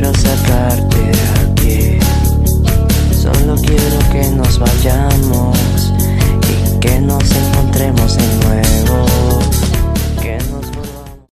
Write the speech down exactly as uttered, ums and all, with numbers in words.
quiero sacarte de aquí. Solo quiero que nos vayamos y que nos encontremos de nuevo.